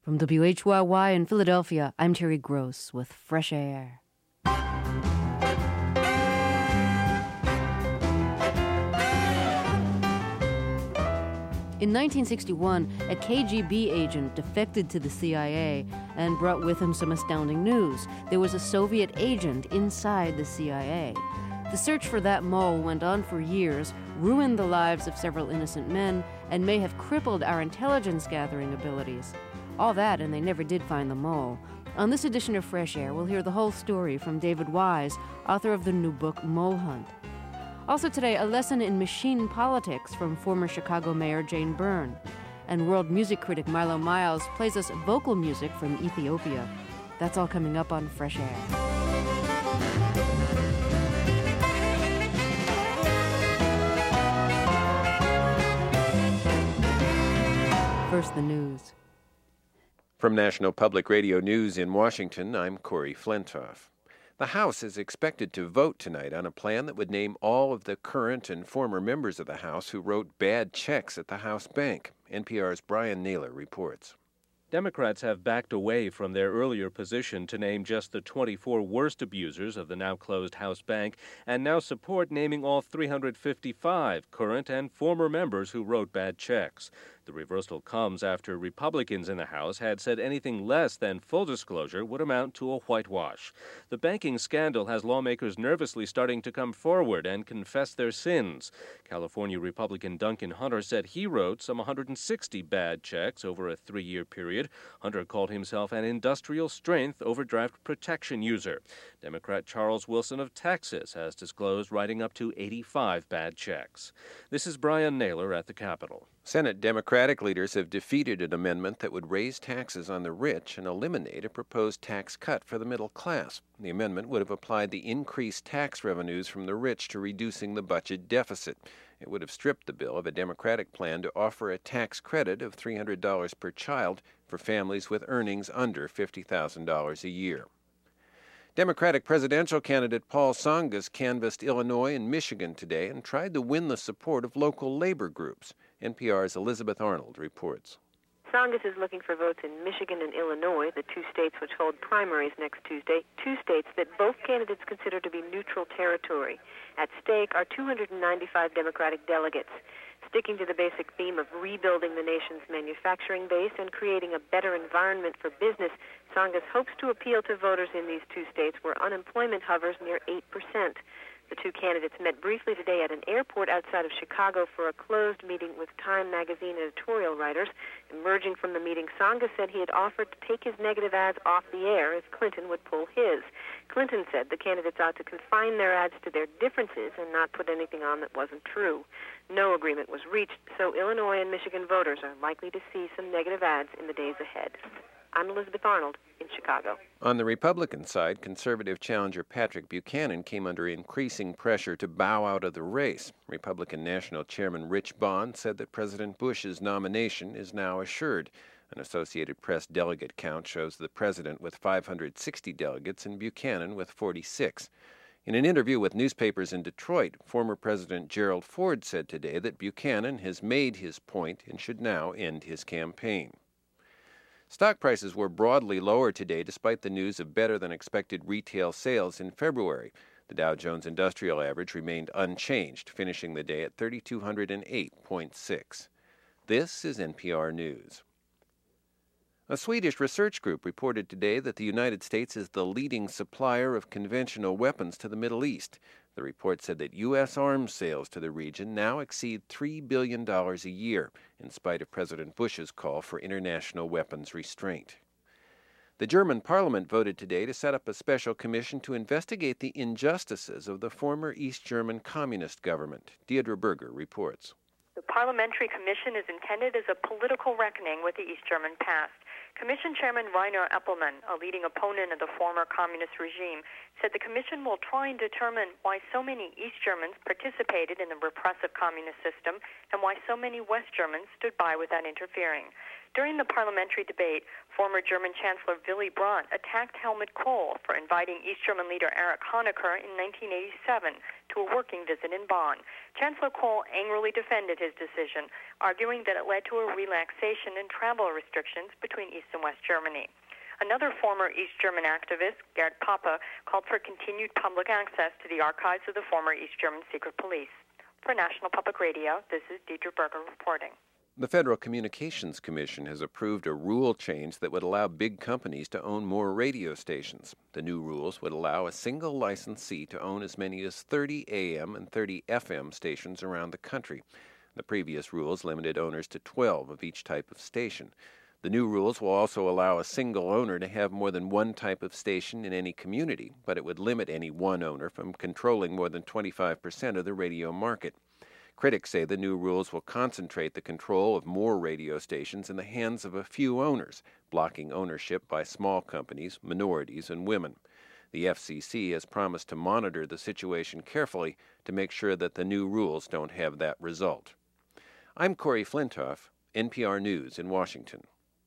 From WHYY in Philadelphia, I'm Terry Gross with Fresh Air. In 1961, a KGB agent defected to the CIA and brought with him some astounding news. There was a Soviet agent inside the CIA. The search for that mole went on for years, ruined the lives of several innocent men, and may have crippled our intelligence-gathering abilities. All that, and they never did find the mole. On this edition of Fresh Air, we'll hear the whole story from David Wise, author of the new book, Mole Hunt. Also today, a lesson in machine politics from former Chicago Mayor Jane Byrne. And world music critic Milo Miles plays us vocal music from Ethiopia. That's all coming up on Fresh Air. First, the news. From National Public Radio News in Washington, I'm Corey Flintoff. The House is expected to vote tonight on a plan that would name all of the current and former members of the House who wrote bad checks at the House Bank. NPR's Brian Naylor reports. Democrats have backed away from their earlier position to name just the 24 worst abusers of the now-closed House Bank and now support naming all 355 current and former members who wrote bad checks. The reversal comes after Republicans in the House had said anything less than full disclosure would amount to a whitewash. The banking scandal has lawmakers nervously starting to come forward and confess their sins. California Republican Duncan Hunter said he wrote some 160 bad checks over a 3-year period. Hunter called himself an industrial-strength overdraft protection user. Democrat Charles Wilson of Texas has disclosed writing up to 85 bad checks. This is Brian Naylor at the Capitol. Senate Democratic leaders have defeated an amendment that would raise taxes on the rich and eliminate a proposed tax cut for the middle class. The amendment would have applied the increased tax revenues from the rich to reducing the budget deficit. It would have stripped the bill of a Democratic plan to offer a tax credit of $300 per child for families with earnings under $50,000 a year. Democratic presidential candidate Paul Tsongas canvassed Illinois and Michigan today and tried to win the support of local labor groups. NPR's Elizabeth Arnold reports. Tsongas is looking for votes in Michigan and Illinois, the two states which hold primaries next Tuesday, two states that both candidates consider to be neutral territory. At stake are 295 Democratic delegates. Sticking to the basic theme of rebuilding the nation's manufacturing base and creating a better environment for business, Tsongas hopes to appeal to voters in these two states where unemployment hovers near 8%. The two candidates met briefly today at an airport outside of Chicago for a closed meeting with Time magazine editorial writers. Emerging from the meeting, Tsongas said he had offered to take his negative ads off the air if Clinton would pull his. Clinton said the candidates ought to confine their ads to their differences and not put anything on that wasn't true. No agreement was reached, so Illinois and Michigan voters are likely to see some negative ads in the days ahead. I'm Elizabeth Arnold in Chicago. On the Republican side, conservative challenger Patrick Buchanan came under increasing pressure to bow out of the race. Republican National Chairman Rich Bond said that President Bush's nomination is now assured. An Associated Press delegate count shows the president with 560 delegates and Buchanan with 46. In an interview with newspapers in Detroit, former President Gerald Ford said today that Buchanan has made his point and should now end his campaign. Stock prices were broadly lower today despite the news of better-than-expected retail sales in February. The Dow Jones Industrial Average remained unchanged, finishing the day at 3,208.6. This is NPR News. A Swedish research group reported today that the United States is the leading supplier of conventional weapons to the Middle East. The report said that U.S. arms sales to the region now exceed $3 billion a year, in spite of President Bush's call for international weapons restraint. The German parliament voted today to set up a special commission to investigate the injustices of the former East German communist government. Deirdre Berger reports. The parliamentary commission is intended as a political reckoning with the East German past. Commission Chairman Rainer Eppelmann, a leading opponent of the former communist regime, said the commission will try and determine why so many East Germans participated in the repressive communist system and why so many West Germans stood by without interfering. During the parliamentary debate, former German Chancellor Willy Brandt attacked Helmut Kohl for inviting East German leader Erich Honecker in 1987 to a working visit in Bonn. Chancellor Kohl angrily defended his decision, arguing that it led to a relaxation in travel restrictions between East and West Germany. Another former East German activist, Gerd Pape, called for continued public access to the archives of the former East German secret police. For National Public Radio, this is Deidre Berger reporting. The Federal Communications Commission has approved a rule change that would allow big companies to own more radio stations. The new rules would allow a single licensee to own as many as 30 AM and 30 FM stations around the country. The previous rules limited owners to 12 of each type of station. The new rules will also allow a single owner to have more than one type of station in any community, but it would limit any one owner from controlling more than 25% of the radio market. Critics say the new rules will concentrate the control of more radio stations in the hands of a few owners, blocking ownership by small companies, minorities, and women. The FCC has promised to monitor the situation carefully to make sure that the new rules don't have that result. I'm Corey Flintoff, NPR News in Washington.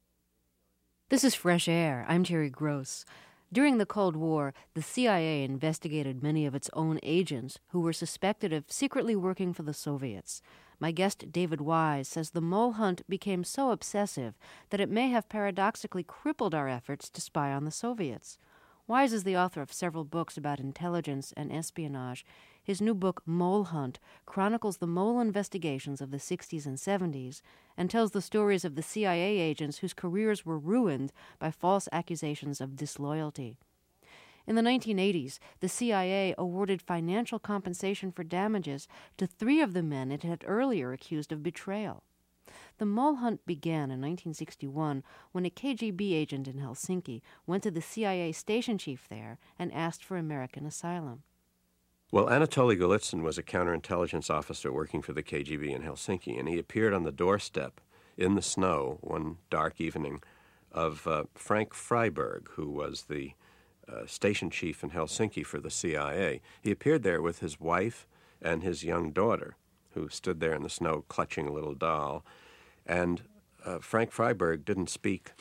This is Fresh Air. I'm Terry Gross. During the Cold War, the CIA investigated many of its own agents who were suspected of secretly working for the Soviets. My guest, David Wise, says the mole hunt became so obsessive that it may have paradoxically crippled our efforts to spy on the Soviets. Wise is the author of several books about intelligence and espionage. His new book, Mole Hunt, chronicles the mole investigations of the 60s and 70s and tells the stories of the CIA agents whose careers were ruined by false accusations of disloyalty. In the 1980s, the CIA awarded financial compensation for damages to 3 of the men it had earlier accused of betrayal. The mole hunt began in 1961 when a KGB agent in Helsinki went to the CIA station chief there and asked for American asylum. Well, Anatoly Golitsyn was a counterintelligence officer working for the KGB in Helsinki, and he appeared on the doorstep in the snow one dark evening of Frank Freiberg, who was the station chief in Helsinki for the CIA. He appeared there with his wife and his young daughter, who stood there in the snow clutching a little doll. And Frank Freiberg didn't speak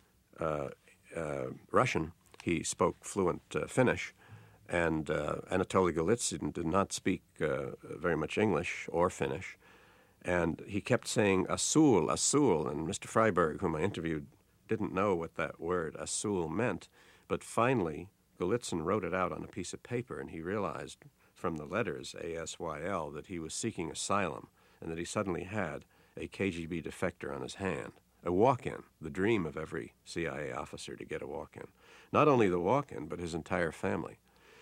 Russian. He spoke fluent Finnish. And Anatoly Golitsyn did not speak very much English or Finnish. And he kept saying, Asul, Asul. And Mr. Freiberg, whom I interviewed, didn't know what that word, Asul, meant. But finally, Golitsyn wrote it out on a piece of paper, and he realized from the letters, A-S-Y-L, that he was seeking asylum, and that he suddenly had a KGB defector on his hand. A walk-in, the dream of every CIA officer to get a walk-in. Not only the walk-in, but his entire family.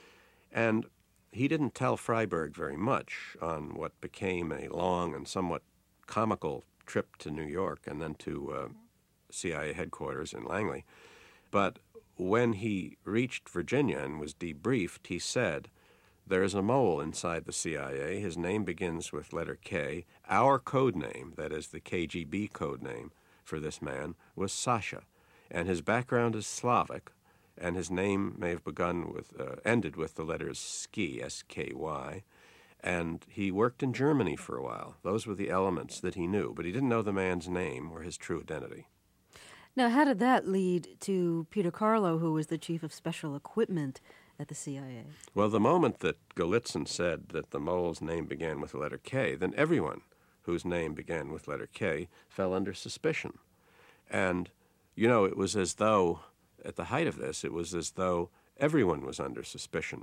And he didn't tell Freiberg very much on what became a long and somewhat comical trip to New York and then to CIA headquarters in Langley. But when he reached Virginia and was debriefed, he said, "There is a mole inside the CIA. His name begins with letter K. Our code name, that is the KGB code name for this man, was Sasha, and his background is Slavic, and his name may have ended with the letters Ski, S-K-Y, and he worked in Germany for a while. Those were the elements that he knew, but he didn't know the man's name or his true identity." Now, how did that lead to Peter Carlo, who was the chief of special equipment at the CIA? Well, the moment that Golitsyn said that the mole's name began with the letter K, then everyone whose name began with letter K fell under suspicion. And, it was as though, at the height of this, it was as though everyone was under suspicion.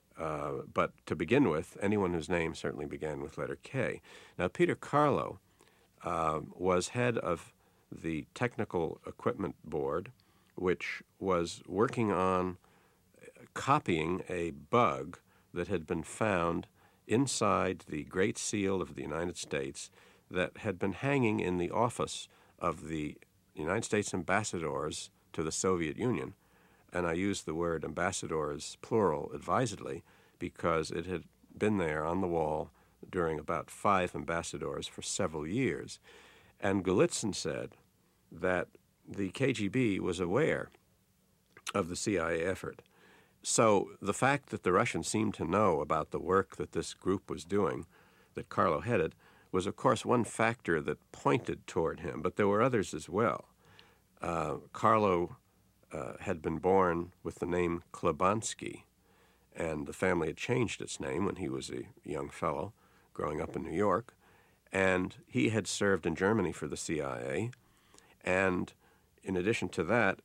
But to begin with, anyone whose name certainly began with letter K. Now, Peter Carlo was head of the Technical Equipment Board, which was working on copying a bug that had been found inside the Great Seal of the United States that had been hanging in the office of the United States ambassadors to the Soviet Union. And I use the word ambassadors, plural, advisedly, because it had been there on the wall during about 5 ambassadors for several years. And Golitsyn said that the KGB was aware of the CIA effort. So the fact that the Russians seemed to know about the work that this group was doing, that Carlo headed, was of course one factor that pointed toward him, but there were others as well. Carlo had been born with the name Klebanski, and the family had changed its name when he was a young fellow growing up in New York, and he had served in Germany for the CIA, and in addition to that,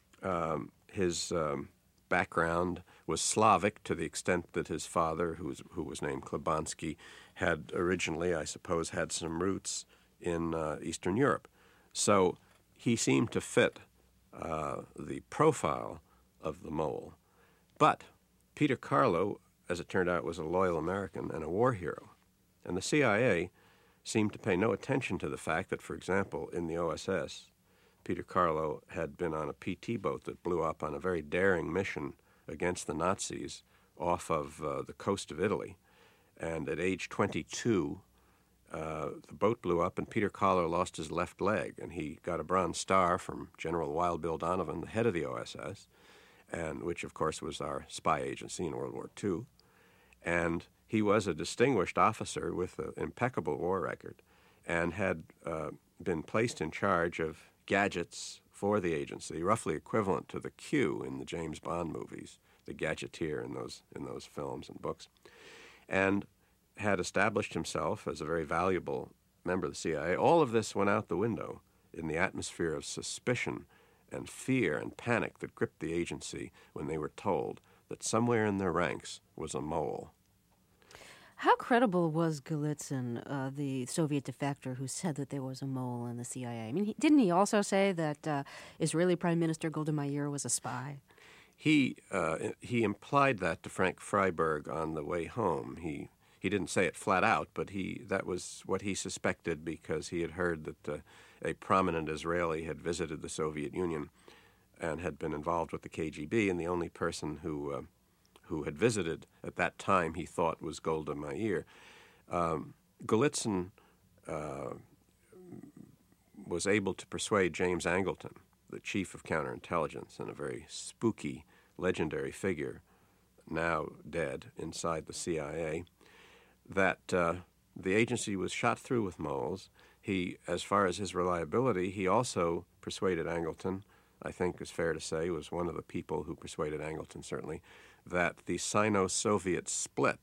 his background was Slavic to the extent that his father, who was named Klebanski, had originally, I suppose, had some roots in Eastern Europe. So he seemed to fit the profile of the mole. But Peter Carlo, as it turned out, was a loyal American and a war hero. And the CIA seemed to pay no attention to the fact that, for example, in the OSS, Peter Carlo had been on a PT boat that blew up on a very daring mission against the Nazis off of the coast of Italy. And at age 22, the boat blew up and Peter Carlo lost his left leg, and he got a Bronze Star from General Wild Bill Donovan, the head of the OSS, and which, of course, was our spy agency in World War II. And he was a distinguished officer with an impeccable war record and had been placed in charge of gadgets for the agency, roughly equivalent to the Q in the James Bond movies, the gadgeteer in those films and books, and had established himself as a very valuable member of the CIA. All of this went out the window in the atmosphere of suspicion and fear and panic that gripped the agency when they were told that somewhere in their ranks was a mole. How credible was Golitsyn, the Soviet defector who said that there was a mole in the CIA? I mean, didn't he also say that Israeli Prime Minister Golda Meir was a spy? He implied that to Frank Freiberg on the way home. He didn't say it flat out, but that was what he suspected because he had heard that a prominent Israeli had visited the Soviet Union and had been involved with the KGB, and the only person who had visited at that time he thought was Golda Meir. Golitsyn was able to persuade James Angleton, the chief of counterintelligence and a very spooky, legendary figure, now dead inside the CIA, that the agency was shot through with moles. He, as far as his reliability, he also persuaded Angleton, I think it's fair to say, was one of the people who persuaded Angleton, certainly, that the Sino-Soviet split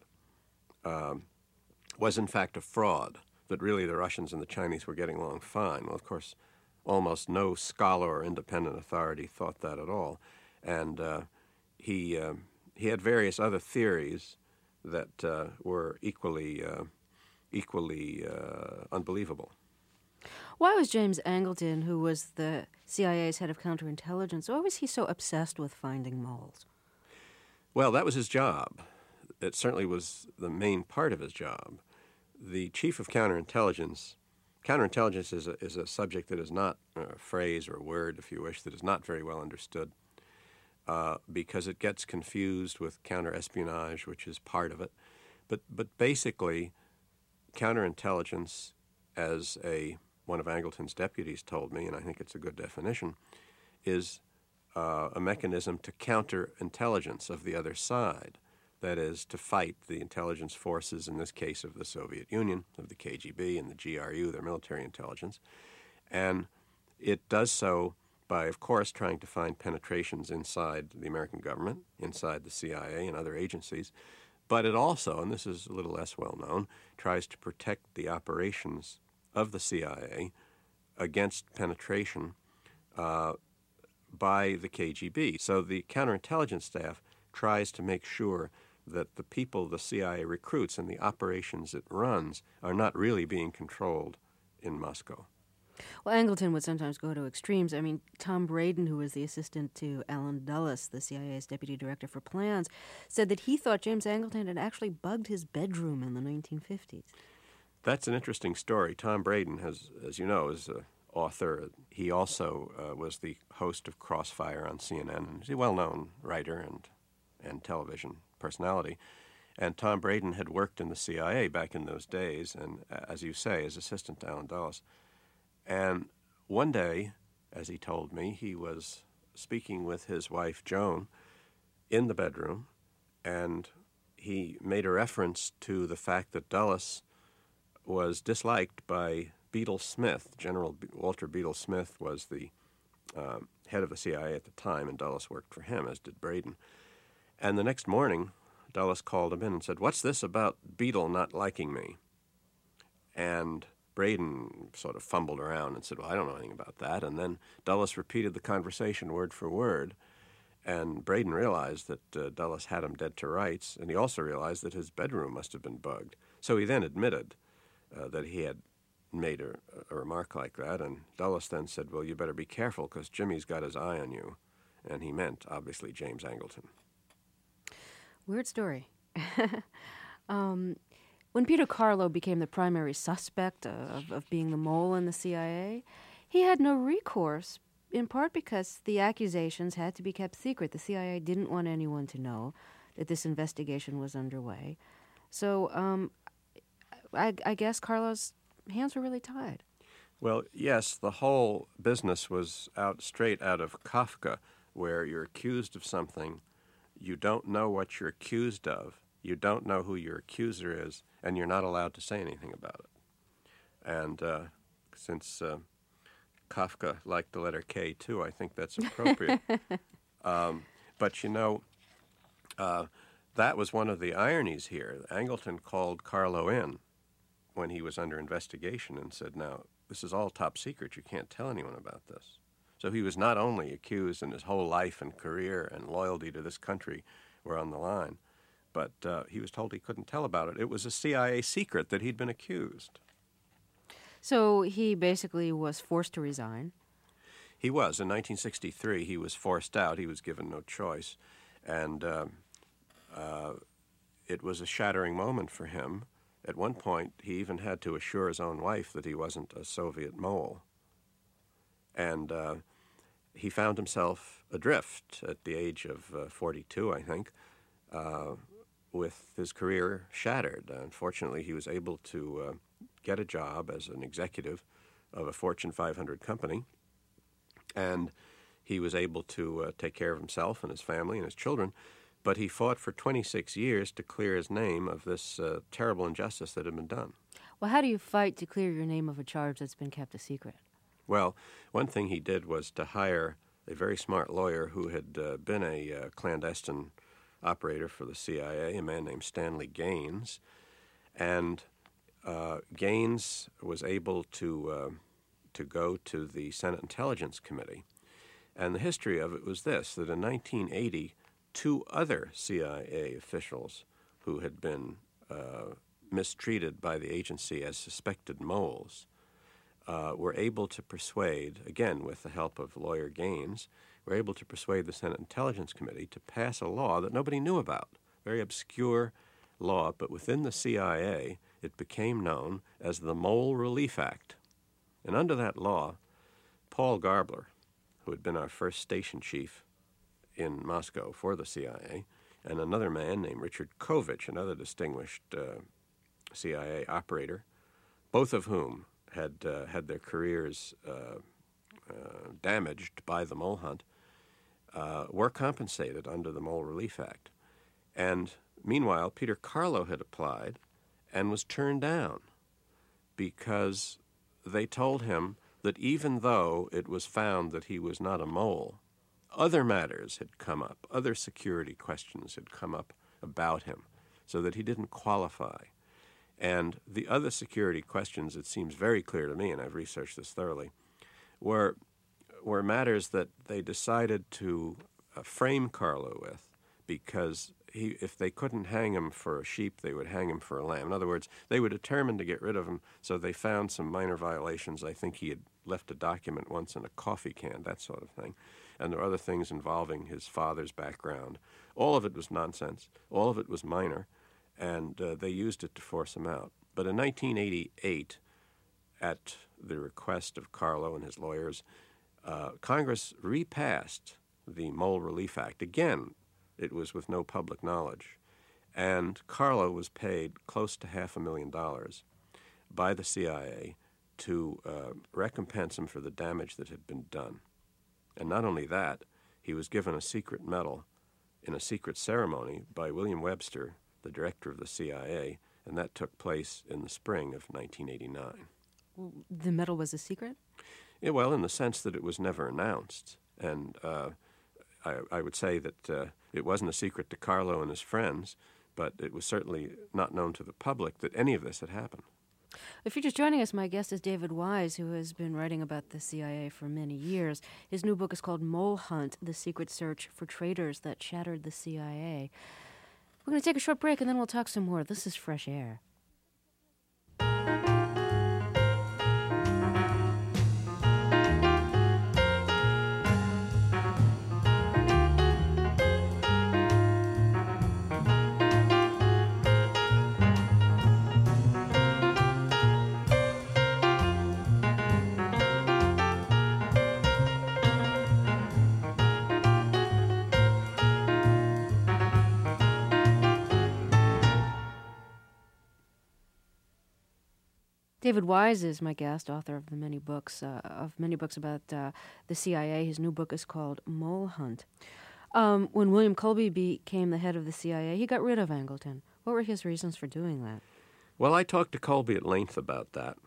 was in fact a fraud, that really the Russians and the Chinese were getting along fine. Well, of course, almost no scholar or independent authority thought that at all. And he had various other theories that were equally unbelievable. Why was James Angleton, who was the CIA's head of counterintelligence, why was he so obsessed with finding moles? Well, that was his job. It certainly was the main part of his job. The chief of counterintelligence is a subject that is not a phrase or a word, if you wish, that is not very well understood because it gets confused with counterespionage, which is part of it. But basically, counterintelligence, as one of Angleton's deputies told me, and I think it's a good definition, is a mechanism to counter intelligence of the other side. That is, to fight the intelligence forces, in this case of the Soviet Union, of the KGB and the GRU, their military intelligence. And it does so by, of course, trying to find penetrations inside the American government, inside the CIA and other agencies. But it also, and this is a little less well known, tries to protect the operations of the CIA against penetration by the KGB. So the counterintelligence staff tries to make sure that the people the CIA recruits and the operations it runs are not really being controlled in Moscow. Well, Angleton would sometimes go to extremes. I mean, Tom Braden, who was the assistant to Allen Dulles, the CIA's deputy director for plans, said that he thought James Angleton had actually bugged his bedroom in the 1950s. That's an interesting story. Tom Braden, as you know, is an author. He also was the host of Crossfire on CNN. He's a well-known writer and television personality. And Tom Braden had worked in the CIA back in those days, and as you say, as assistant to Allen Dulles. And one day, as he told me, he was speaking with his wife, Joan, in the bedroom, and he made a reference to the fact that Dulles was disliked by Beadle Smith. General Walter Beadle Smith was the head of the CIA at the time, and Dulles worked for him, as did Braden. And the next morning, Dulles called him in and said, "What's this about Beadle not liking me?" And Braden sort of fumbled around and said, "Well, I don't know anything about that." And then Dulles repeated the conversation word for word, and Braden realized that Dulles had him dead to rights, and he also realized that his bedroom must have been bugged. So he then admitted that he had made a remark like that, and Dulles then said, "Well, you better be careful because Jimmy's got his eye on you." And he meant, obviously, James Angleton. Weird story. When Peter Carlo became the primary suspect of being the mole in the CIA, he had no recourse, in part because the accusations had to be kept secret. The CIA didn't want anyone to know that this investigation was underway. So I guess Carlo's hands were really tied. Well, yes, the whole business was straight out of Kafka, where you're accused of something, you don't know what you're accused of, you don't know who your accuser is, and you're not allowed to say anything about it. And since Kafka liked the letter K, too, I think that's appropriate. But, you know, that was one of the ironies here. Angleton called Carlo in when he was under investigation and said, "Now, this is all top secret. You can't tell anyone about this." So he was not only accused, and his whole life and career and loyalty to this country were on the line, but he was told he couldn't tell about it. It was a CIA secret that he'd been accused. So he basically was forced to resign. He was. In 1963, he was forced out. He was given no choice. And it was a shattering moment for him. At one point, he even had to assure his own wife that he wasn't a Soviet mole. And he found himself adrift at the age of 42, I think, with his career shattered. Unfortunately, he was able to get a job as an executive of a Fortune 500 company, and he was able to take care of himself and his family and his children, but he fought for 26 years to clear his name of this terrible injustice that had been done. Well, how do you fight to clear your name of a charge that's been kept a secret? Well, one thing he did was to hire a very smart lawyer who had been a clandestine operator for the CIA, a man named Stanley Gaines. And Gaines was able to go to the Senate Intelligence Committee. And the history of it was this, that in 1980, two other CIA officials who had been mistreated by the agency as suspected moles were able to persuade, again with the help of lawyer Gaines, were able to persuade the Senate Intelligence Committee to pass a law that nobody knew about, very obscure law, but within the CIA it became known as the Mole Relief Act. And under that law, Paul Garbler, who had been our first station chief in Moscow for the CIA, and another man named Richard Kovich, another distinguished CIA operator, both of whom had their careers damaged by the mole hunt, were compensated under the Mole Relief Act. And meanwhile, Peter Carlo had applied and was turned down because they told him that even though it was found that he was not a mole, other matters had come up, other security questions had come up about him, so that he didn't qualify. And the other security questions, it seems very clear to me, and I've researched this thoroughly, were matters that they decided to frame Carlo with, because if they couldn't hang him for a sheep, they would hang him for a lamb. In other words, they were determined to get rid of him, so they found some minor violations. I think he had left a document once in a coffee can, that sort of thing. And there were other things involving his father's background. All of it was nonsense. All of it was minor, and they used it to force him out. But in 1988, at the request of Carlo and his lawyers, Congress repassed the Mole Relief Act. Again, it was with no public knowledge. And Carlo was paid close to $500,000 by the CIA to recompense him for the damage that had been done. And not only that, he was given a secret medal in a secret ceremony by William Webster, the director of the CIA, and that took place in the spring of 1989. The medal was a secret? Well, in the sense that it was never announced. And I would say that it wasn't a secret to Carlo and his friends, but it was certainly not known to the public that any of this had happened. If you're just joining us, my guest is David Wise, who has been writing about the CIA for many years. His new book is called Mole Hunt, The Secret Search for Traitors That Shattered the CIA. We're going to take a short break, and then we'll talk some more. This is Fresh Air. David Wise is my guest, author of many books about the CIA. His new book is called Mole Hunt. When William Colby became the head of the CIA, he got rid of Angleton. What were his reasons for doing that? Well, I talked to Colby at length about that.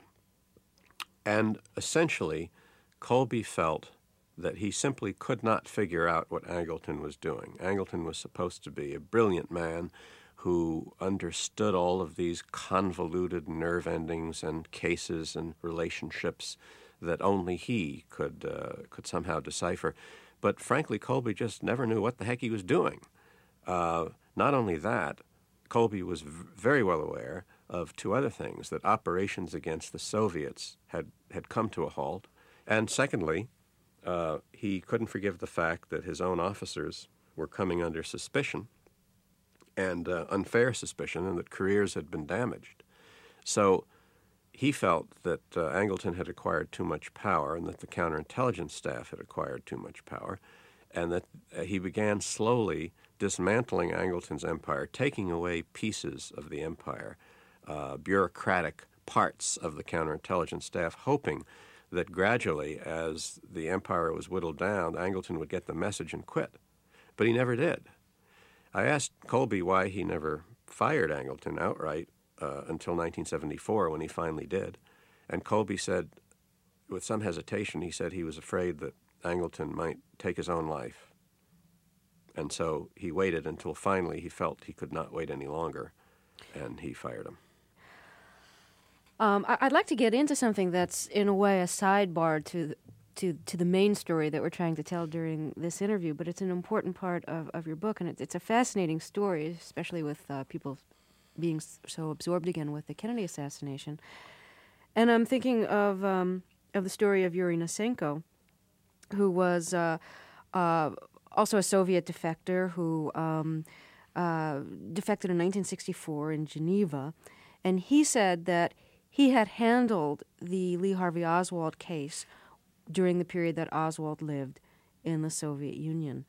And essentially, Colby felt that he simply could not figure out what Angleton was doing. Angleton was supposed to be a brilliant man who understood all of these convoluted nerve endings and cases and relationships that only he could somehow decipher. But frankly, Colby just never knew what the heck he was doing. Not only that, Colby was very well aware of two other things: that operations against the Soviets had come to a halt, and secondly, he couldn't forgive the fact that his own officers were coming under suspicion, and unfair suspicion, and that careers had been damaged. So he felt that Angleton had acquired too much power, and that the counterintelligence staff had acquired too much power, and that he began slowly dismantling Angleton's empire, taking away pieces of the empire, bureaucratic parts of the counterintelligence staff, hoping that gradually, as the empire was whittled down, Angleton would get the message and quit. But he never did. I asked Colby why he never fired Angleton outright until 1974, when he finally did. And Colby said, with some hesitation, he said he was afraid that Angleton might take his own life. And so he waited until finally he felt he could not wait any longer, and he fired him. I'd like to get into something that's, in a way, a sidebar to the main story that we're trying to tell during this interview, but it's an important part of your book, and it's a fascinating story, especially with people being so absorbed again with the Kennedy assassination. And I'm thinking of the story of Yuri Nosenko, who was also a Soviet defector who defected in 1964 in Geneva, and he said that he had handled the Lee Harvey Oswald case during the period that Oswald lived in the Soviet Union.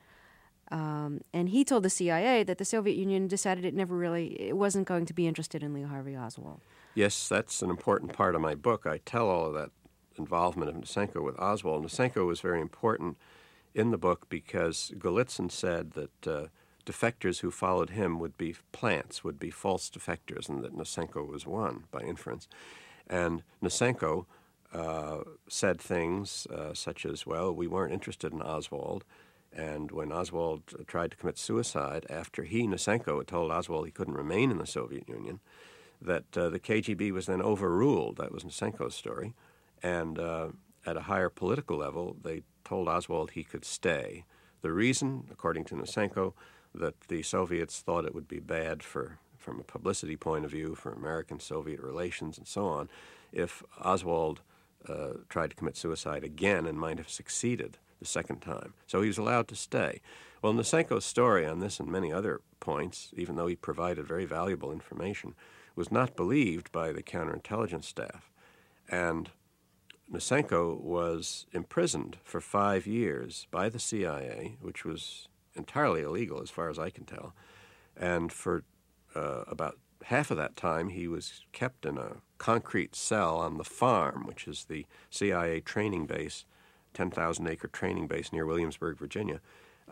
And he told the CIA that the Soviet Union decided it wasn't going to be interested in Lee Harvey Oswald. Yes, that's an important part of my book. I tell all of that involvement of Nosenko with Oswald. Nosenko was very important in the book because Golitsyn said that defectors who followed him would be plants, would be false defectors, and that Nosenko was one, by inference. And Nosenko said things such as, well, we weren't interested in Oswald, and when Oswald tried to commit suicide after Nosenko had told Oswald he couldn't remain in the Soviet Union, that the KGB was then overruled. That was Nosenko's story. And at a higher political level, they told Oswald he could stay. The reason, according to Nosenko, that the Soviets thought it would be bad from a publicity point of view, for American-Soviet relations and so on, if Oswald tried to commit suicide again and might have succeeded the second time. So he was allowed to stay. Well, Nosenko's story on this and many other points, even though he provided very valuable information, was not believed by the counterintelligence staff. And Nosenko was imprisoned for 5 years by the CIA, which was entirely illegal as far as I can tell. And for about half of that time, he was kept in a concrete cell on the Farm, which is the CIA training base, 10,000-acre training base near Williamsburg, Virginia,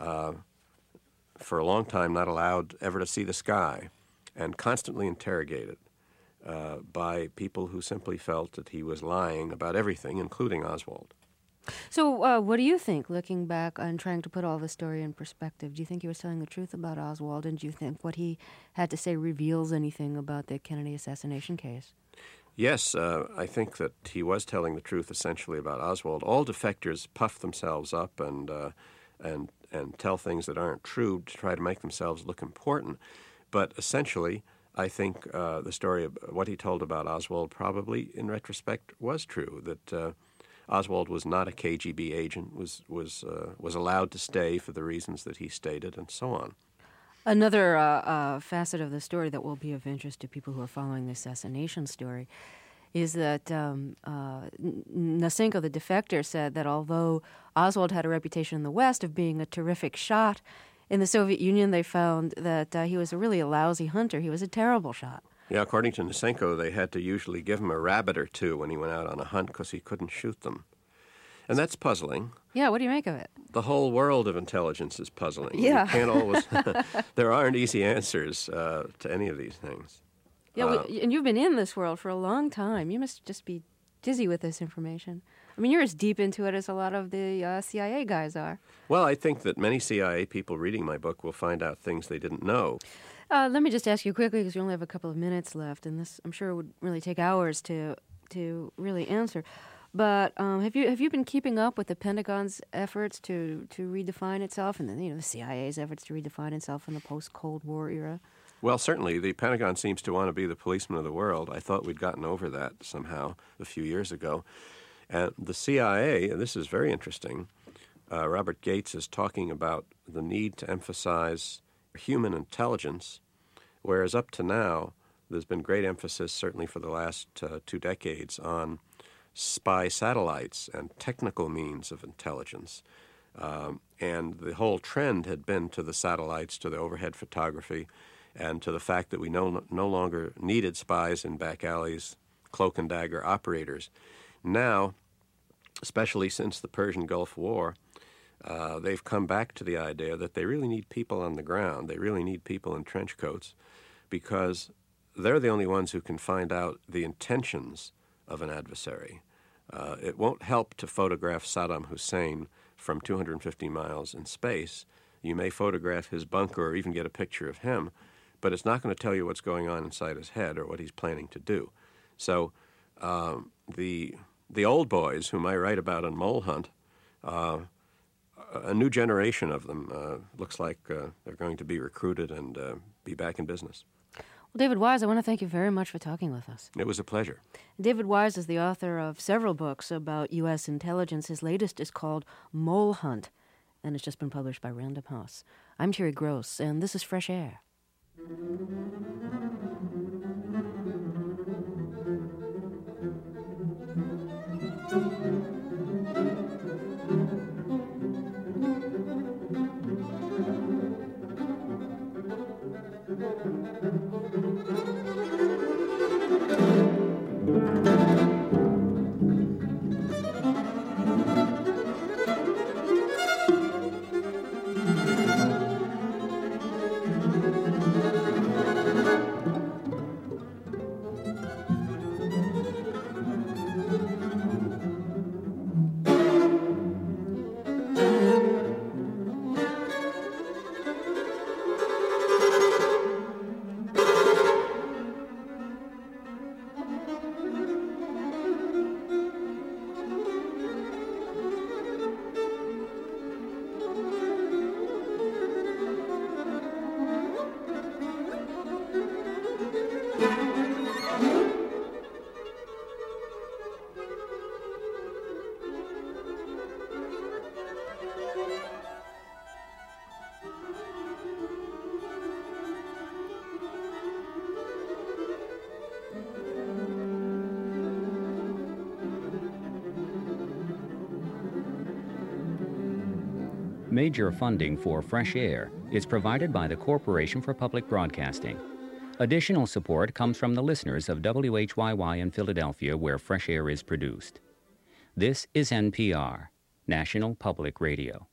for a long time not allowed ever to see the sky, and constantly interrogated by people who simply felt that he was lying about everything, including Oswald. So what do you think, looking back and trying to put all the story in perspective? Do you think he was telling the truth about Oswald, and do you think what he had to say reveals anything about the Kennedy assassination case? Yes, I think that he was telling the truth essentially about Oswald. All defectors puff themselves up and tell things that aren't true to try to make themselves look important. But essentially, I think the story of what he told about Oswald probably, in retrospect, was true. That Oswald was not a KGB agent, was allowed to stay for the reasons that he stated, and so on. Another facet of the story that will be of interest to people who are following the assassination story is that Nasenko, the defector, said that although Oswald had a reputation in the West of being a terrific shot, in the Soviet Union they found that he was really a lousy hunter. He was a terrible shot. Yeah, according to Nasenko, they had to usually give him a rabbit or two when he went out on a hunt because he couldn't shoot them. And that's puzzling. Yeah, what do you make of it? The whole world of intelligence is puzzling. Yeah. You can't always... there aren't easy answers to any of these things. Yeah, and you've been in this world for a long time. You must just be dizzy with this information. I mean, you're as deep into it as a lot of the CIA guys are. Well, I think that many CIA people reading my book will find out things they didn't know. Let me just ask you quickly, because we only have a couple of minutes left, and this, I'm sure, would really take hours to really answer. But have you been keeping up with the Pentagon's efforts to redefine itself, and then the CIA's efforts to redefine itself in the post-Cold War era? Well, certainly, the Pentagon seems to want to be the policeman of the world. I thought we'd gotten over that somehow a few years ago. And the CIA, and this is very interesting, Robert Gates is talking about the need to emphasize human intelligence, whereas up to now, there's been great emphasis, certainly for the last 2 decades, on spy satellites and technical means of intelligence. And the whole trend had been to the satellites, to the overhead photography, and to the fact that we no longer needed spies in back alleys, cloak and dagger operators. Now, especially since the Persian Gulf War, they've come back to the idea that they really need people on the ground. They really need people in trench coats because they're the only ones who can find out the intentions of an adversary. It won't help to photograph Saddam Hussein from 250 miles in space. You may photograph his bunker or even get a picture of him, but it's not going to tell you what's going on inside his head or what he's planning to do. So the old boys, whom I write about in Mole Hunt, a new generation of them looks like they're going to be recruited and be back in business. Well, David Wise, I want to thank you very much for talking with us. It was a pleasure. David Wise is the author of several books about U.S. intelligence. His latest is called Mole Hunt, and it's just been published by Random House. I'm Terry Gross, and this is Fresh Air. Major funding for Fresh Air is provided by the Corporation for Public Broadcasting. Additional support comes from the listeners of WHYY in Philadelphia, where Fresh Air is produced. This is NPR, National Public Radio.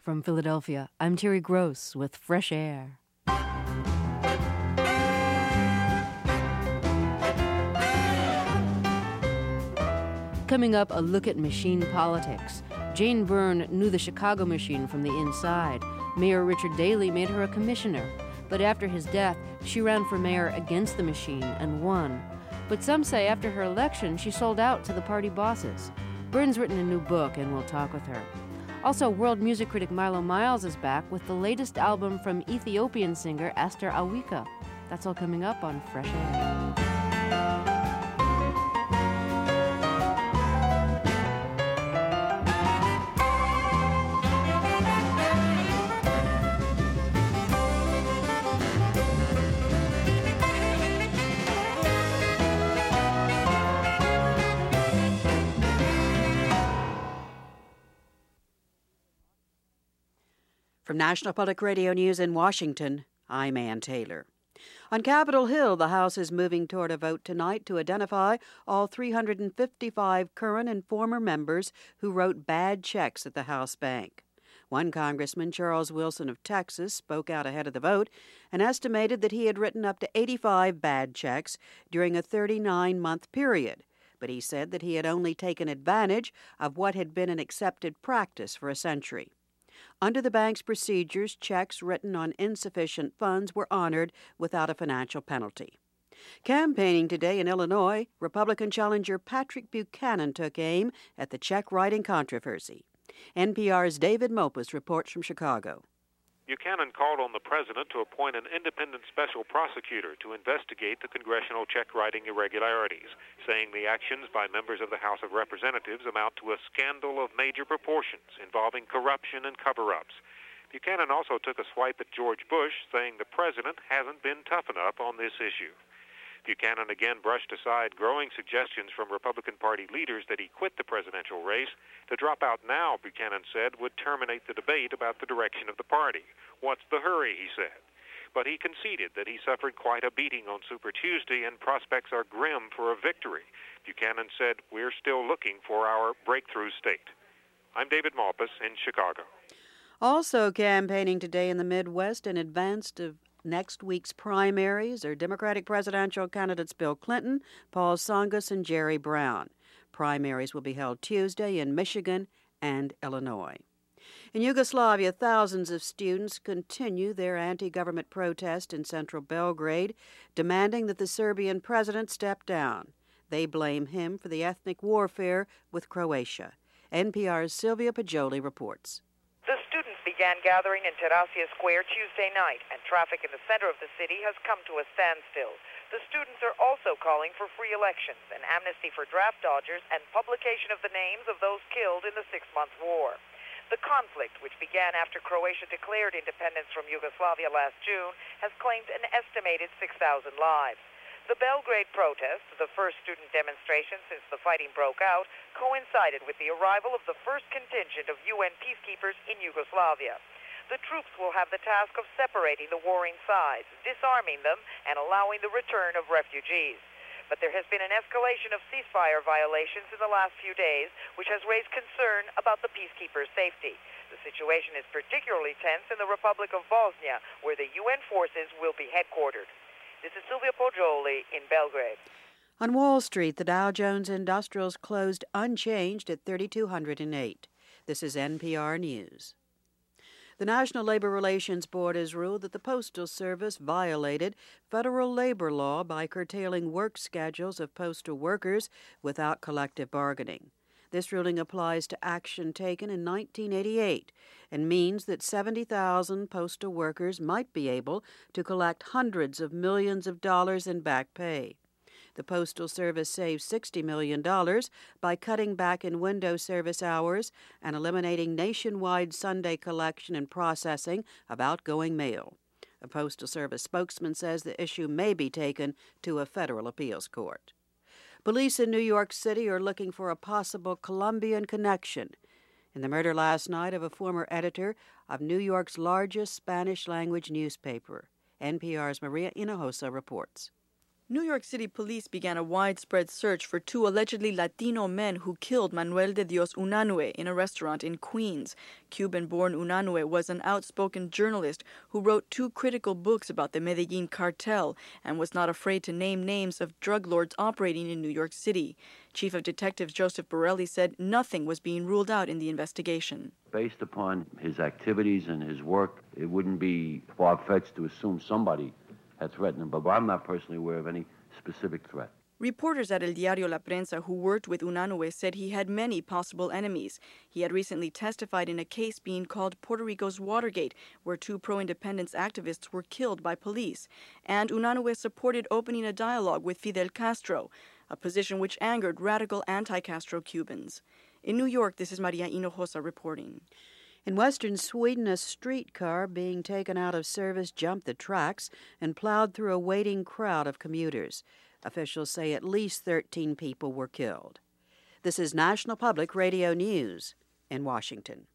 From Philadelphia, I'm Terry Gross with Fresh Air. Coming up, a look at machine politics. Jane Byrne knew the Chicago machine from the inside. Mayor Richard Daley made her a commissioner. But after his death, she ran for mayor against the machine and won. But some say after her election, she sold out to the party bosses. Byrne's written a new book, and we'll talk with her. Also, world music critic Milo Miles is back with the latest album from Ethiopian singer Esther Awika. That's all coming up on Fresh Air. From National Public Radio News in Washington, I'm Ann Taylor. On Capitol Hill, the House is moving toward a vote tonight to identify all 355 current and former members who wrote bad checks at the House bank. One Congressman, Charles Wilson of Texas, spoke out ahead of the vote and estimated that he had written up to 85 bad checks during a 39-month period. But he said that he had only taken advantage of what had been an accepted practice for a century. Under the bank's procedures, checks written on insufficient funds were honored without a financial penalty. Campaigning today in Illinois, Republican challenger Patrick Buchanan took aim at the check writing controversy. NPR's David Mopus reports from Chicago. Buchanan called on the president to appoint an independent special prosecutor to investigate the congressional check-writing irregularities, saying the actions by members of the House of Representatives amount to a scandal of major proportions involving corruption and cover-ups. Buchanan also took a swipe at George Bush, saying the president hasn't been tough enough on this issue. Buchanan again brushed aside growing suggestions from Republican Party leaders that he quit the presidential race. To drop out now, Buchanan said, would terminate the debate about the direction of the party. What's the hurry, he said. But he conceded that he suffered quite a beating on Super Tuesday and prospects are grim for a victory. Buchanan said, we're still looking for our breakthrough state. I'm David Malpass in Chicago. Also campaigning today in the Midwest in advance of next week's primaries are Democratic presidential candidates Bill Clinton, Paul Tsongas, and Jerry Brown. Primaries will be held Tuesday in Michigan and Illinois. In Yugoslavia, thousands of students continue their anti-government protest in central Belgrade, demanding that the Serbian president step down. They blame him for the ethnic warfare with Croatia. NPR's Sylvia Pajoli reports. The students began gathering in Terasia Square Tuesday night, and traffic in the center of the city has come to a standstill. The students are also calling for free elections, an amnesty for draft dodgers, and publication of the names of those killed in the 6-month war. The conflict, which began after Croatia declared independence from Yugoslavia last June, has claimed an estimated 6,000 lives. The Belgrade protest, the first student demonstration since the fighting broke out, coincided with the arrival of the first contingent of UN peacekeepers in Yugoslavia. The troops will have the task of separating the warring sides, disarming them, and allowing the return of refugees. But there has been an escalation of ceasefire violations in the last few days, which has raised concern about the peacekeepers' safety. The situation is particularly tense in the Republic of Bosnia, where the UN forces will be headquartered. This is Sylvia Poggioli in Belgrade. On Wall Street, the Dow Jones Industrials closed unchanged at 3,208. This is NPR News. The National Labor Relations Board has ruled that the Postal Service violated federal labor law by curtailing work schedules of postal workers without collective bargaining. This ruling applies to action taken in 1988 and means that 70,000 postal workers might be able to collect hundreds of millions of dollars in back pay. The Postal Service saved $60 million by cutting back in window service hours and eliminating nationwide Sunday collection and processing of outgoing mail. A Postal Service spokesman says the issue may be taken to a federal appeals court. Police in New York City are looking for a possible Colombian connection in the murder last night of a former editor of New York's largest Spanish-language newspaper. NPR's Maria Hinojosa reports. New York City police began a widespread search for two allegedly Latino men who killed Manuel de Dios Unanue in a restaurant in Queens. Cuban-born Unanue was an outspoken journalist who wrote two critical books about the Medellin cartel and was not afraid to name names of drug lords operating in New York City. Chief of Detectives Joseph Borelli said nothing was being ruled out in the investigation. Based upon his activities and his work, it wouldn't be far-fetched to assume somebody had threatened him, but I'm not personally aware of any specific threat. Reporters at El Diario La Prensa who worked with Unanue said he had many possible enemies. He had recently testified in a case being called Puerto Rico's Watergate, where two pro-independence activists were killed by police. And Unanue supported opening a dialogue with Fidel Castro, a position which angered radical anti-Castro Cubans. In New York, this is Maria Hinojosa reporting. In western Sweden, a streetcar being taken out of service jumped the tracks and plowed through a waiting crowd of commuters. Officials say at least 13 people were killed. This is National Public Radio News in Washington.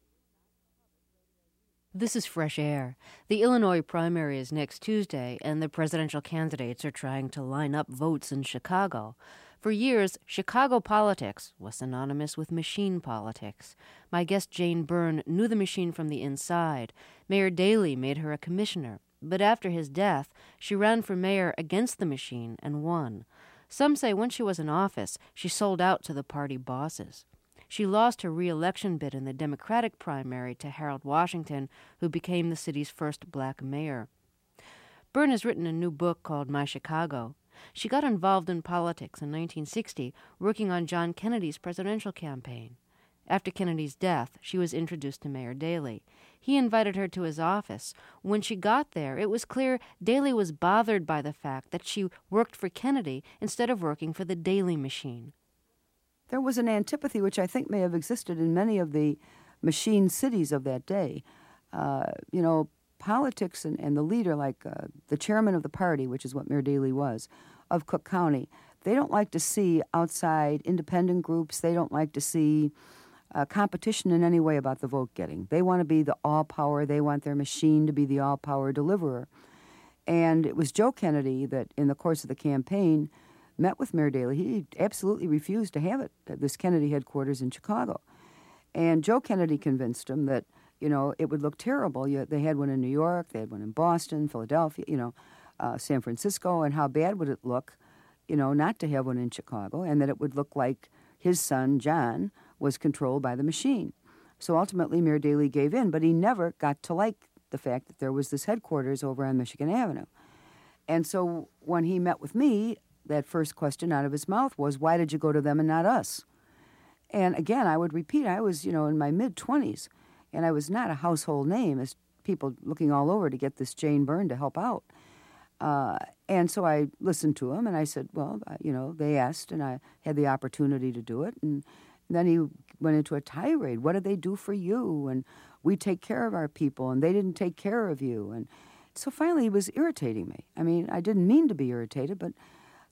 This is Fresh Air. The Illinois primary is next Tuesday, and the presidential candidates are trying to line up votes in Chicago. For years, Chicago politics was synonymous with machine politics. My guest Jane Byrne knew the machine from the inside. Mayor Daley made her a commissioner, but after his death, she ran for mayor against the machine and won. Some say when she was in office, she sold out to the party bosses. She lost her re-election bid in the Democratic primary to Harold Washington, who became the city's first black mayor. Byrne has written a new book called My Chicago. She got involved in politics in 1960, working on John Kennedy's presidential campaign. After Kennedy's death, she was introduced to Mayor Daley. He invited her to his office. When she got there, it was clear Daley was bothered by the fact that she worked for Kennedy instead of working for the Daley machine. There was an antipathy which I think may have existed in many of the machine cities of that day. Politics and the leader, like the chairman of the party, which is what Mayor Daley was, of Cook County, they don't like to see outside independent groups. They don't like to see competition in any way about the vote getting. They want to be the all-power. They want their machine to be the all-power deliverer. And it was Joe Kennedy that, in the course of the campaign, met with Mayor Daley. He absolutely refused to have it at this Kennedy headquarters in Chicago. And Joe Kennedy convinced him that, it would look terrible. They had one in New York, they had one in Boston, Philadelphia, San Francisco, and how bad would it look, not to have one in Chicago, and that it would look like his son, John, was controlled by the machine. So ultimately, Mayor Daley gave in, but he never got to like the fact that there was this headquarters over on Michigan Avenue. And so when he met with me, that first question out of his mouth was, why did you go to them and not us? And again, I would repeat, I was, in my mid-20s, and I was not a household name as people looking all over to get this Jane Byrne to help out. And so I listened to him, and I said, well, they asked, and I had the opportunity to do it. And then he went into a tirade. What did they do for you? And we take care of our people, and they didn't take care of you. And so finally he was irritating me. I mean, I didn't mean to be irritated, but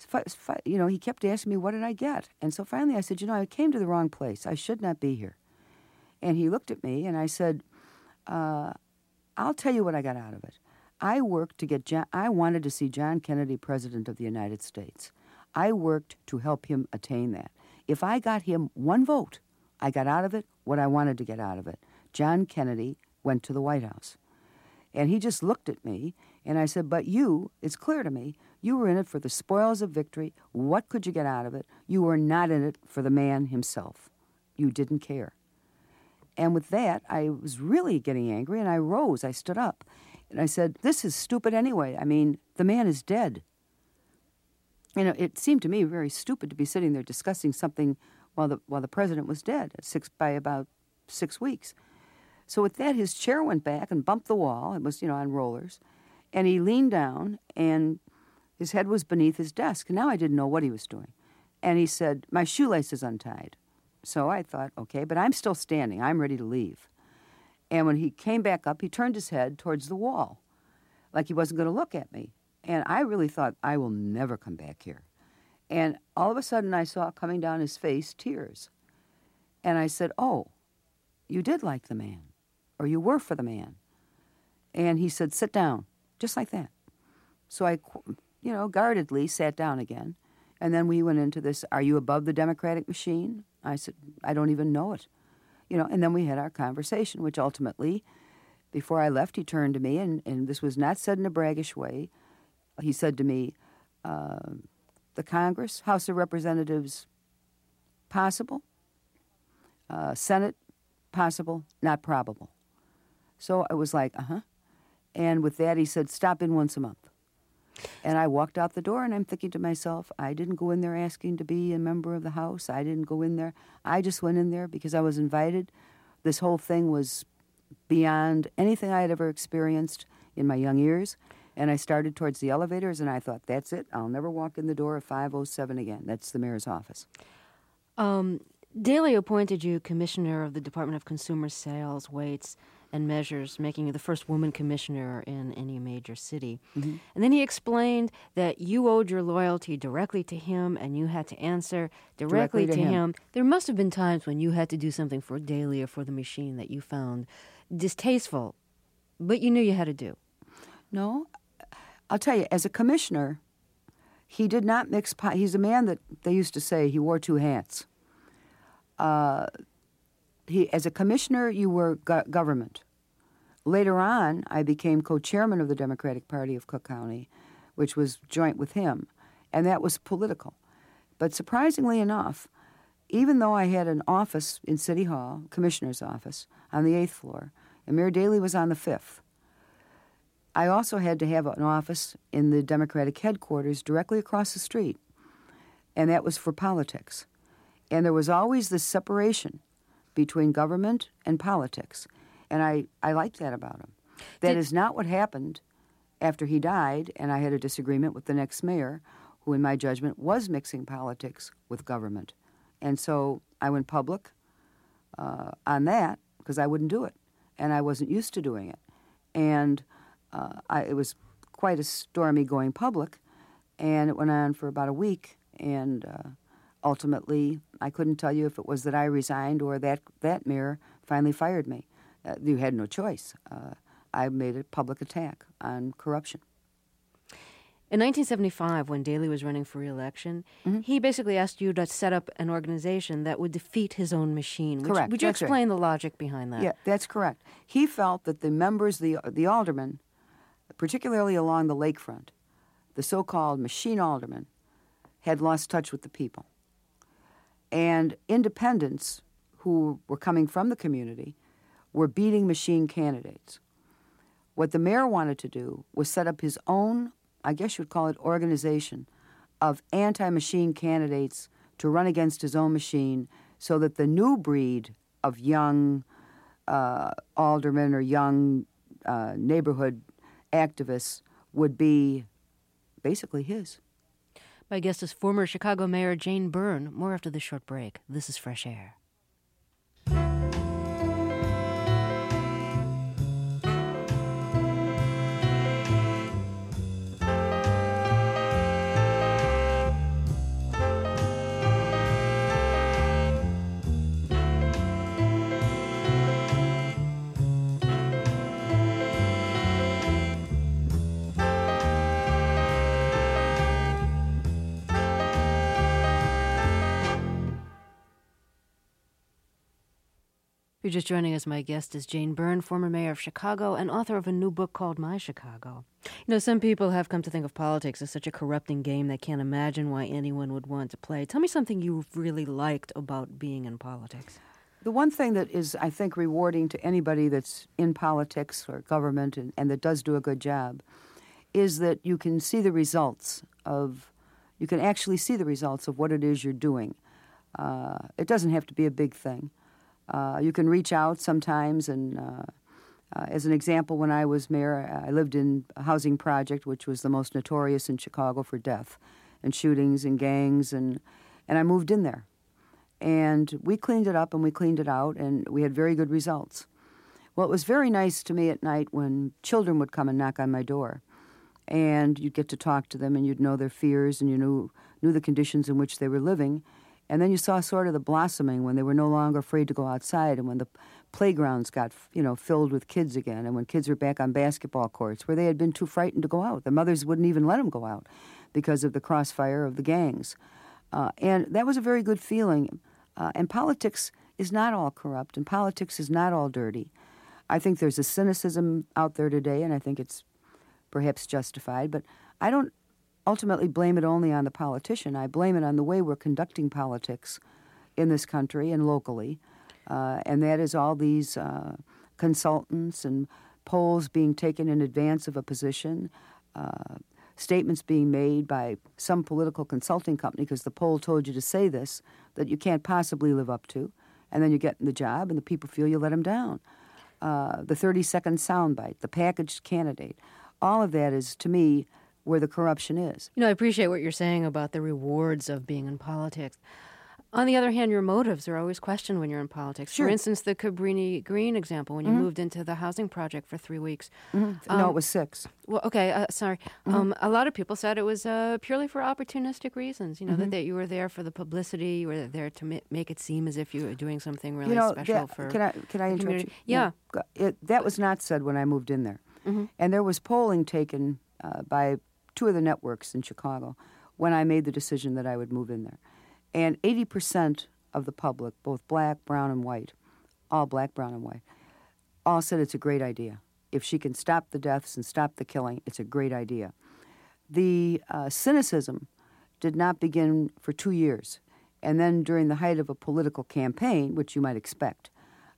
he kept asking me, what did I get? And so finally I said, I came to the wrong place. I should not be here. And he looked at me, and I said, I'll tell you what I got out of it. I worked to get I wanted to see John Kennedy president of the United States. I worked to help him attain that. If I got him one vote, I got out of it what I wanted to get out of it. John Kennedy went to the White House. And he just looked at me, and I said, but it's clear to me, you were in it for the spoils of victory. What could you get out of it? You were not in it for the man himself. You didn't care. And with that, I was really getting angry, and I rose. I stood up, and I said, this is stupid anyway. I mean, the man is dead. It seemed to me very stupid to be sitting there discussing something while the president was dead by about 6 weeks. So with that, his chair went back and bumped the wall. It was, on rollers. And he leaned down, and his head was beneath his desk. And now I didn't know what he was doing. And he said, my shoelace is untied. So I thought, okay, but I'm still standing. I'm ready to leave. And when he came back up, he turned his head towards the wall, like he wasn't going to look at me. And I really thought, I will never come back here. And all of a sudden, I saw coming down his face tears. And I said, oh, you did like the man, or you were for the man. And he said, sit down, just like that. So I guardedly sat down again. And then we went into this, are you above the Democratic machine? I said, I don't even know it. And then we had our conversation, which ultimately, before I left, he turned to me, and this was not said in a braggish way. He said to me, the Congress, House of Representatives, possible. Senate, possible, not probable. So I was like, uh-huh. And with that, he said, stop in once a month. And I walked out the door, and I'm thinking to myself, I didn't go in there asking to be a member of the House. I didn't go in there. I just went in there because I was invited. This whole thing was beyond anything I had ever experienced in my young years. And I started towards the elevators, and I thought, that's it. I'll never walk in the door of 507 again. That's the mayor's office. Daley appointed you commissioner of the Department of Consumer Sales, Weights, and Measures, making you the first woman commissioner in any major city. Mm-hmm. And then he explained that you owed your loyalty directly to him, and you had to answer directly to him. There must have been times when you had to do something for Daley or for the machine that you found distasteful, but you knew you had to do. No. I'll tell you, as a commissioner, he did not mix he's a man that they used to say he wore two hats. As a commissioner, you were government. Later on, I became co-chairman of the Democratic Party of Cook County, which was joint with him, and that was political. But surprisingly enough, even though I had an office in City Hall, commissioner's office, on the 8th floor, and Mayor Daley was on the 5th, I also had to have an office in the Democratic headquarters directly across the street, and that was for politics. And there was always this separation between government and politics, and I liked that about him. That is not what happened after he died, and I had a disagreement with the next mayor, who, in my judgment, was mixing politics with government. And so I went public on that because I wouldn't do it, and I wasn't used to doing it. And it was quite a stormy going public, and it went on for about a week, and ultimately I couldn't tell you if it was that I resigned or that mayor finally fired me. You had no choice. I made a public attack on corruption. In 1975, when Daley was running for re-election, he basically asked you to set up an organization that would defeat his own machine. Correct. Would you explain the logic behind that? Yeah, that's correct. He felt that the members, the aldermen, particularly along the lakefront, the so-called machine aldermen, had lost touch with the people. And independents who were coming from the community were beating machine candidates. What the mayor wanted to do was set up his own, I guess you'd call it, organization of anti-machine candidates to run against his own machine so that the new breed of young aldermen or young neighborhood activists would be basically his. My guest is former Chicago Mayor Jane Byrne. More after this short break. This is Fresh Air. You're just joining us. My guest is Jane Byrne, former mayor of Chicago and author of a new book called My Chicago. Some people have come to think of politics as such a corrupting game they can't imagine why anyone would want to play. Tell me something you really liked about being in politics. The one thing that is, I think, rewarding to anybody that's in politics or government and that does do a good job is that you can see the results of, you can actually see the results of what it is you're doing. It doesn't have to be a big thing. You can reach out sometimes, and as an example, when I was mayor, I lived in a housing project which was the most notorious in Chicago for death and shootings and gangs, and I moved in there. And we cleaned it up and we cleaned it out, and we had very good results. Well, it was very nice to me at night when children would come and knock on my door, and you'd get to talk to them, and you'd know their fears, and you knew the conditions in which they were living. And then you saw sort of the blossoming when they were no longer afraid to go outside and when the playgrounds got, filled with kids again, and when kids were back on basketball courts where they had been too frightened to go out. The mothers wouldn't even let them go out because of the crossfire of the gangs. And that was a very good feeling. And politics is not all corrupt, and politics is not all dirty. I think there's a cynicism out there today, and I think it's perhaps justified, but I don't ultimately blame it only on the politician. I blame it on the way we're conducting politics in this country and locally, and that is all these consultants and polls being taken in advance of a position, statements being made by some political consulting company because the poll told you to say this that you can't possibly live up to, and then you get in the job and the people feel you let them down. The 30-second soundbite, the packaged candidate, all of that is, to me, where the corruption is. I appreciate what you're saying about the rewards of being in politics. On the other hand, your motives are always questioned when you're in politics. Sure. For instance, the Cabrini Green example, when you moved into the housing project for 3 weeks. No, it was 6. Well, okay, sorry. A lot of people said it was purely for opportunistic reasons, that you were there for the publicity, you were there to make it seem as if you were doing something really special for Can I interrupt you? Yeah. That was not said when I moved in there. And there was polling taken by 2 of the networks in Chicago when I made the decision that I would move in there. And 80% of the public, both black, brown, and white, all black, brown, and white, all said it's a great idea. If she can stop the deaths and stop the killing, it's a great idea. The cynicism did not begin for 2 years. And then during the height of a political campaign, which you might expect,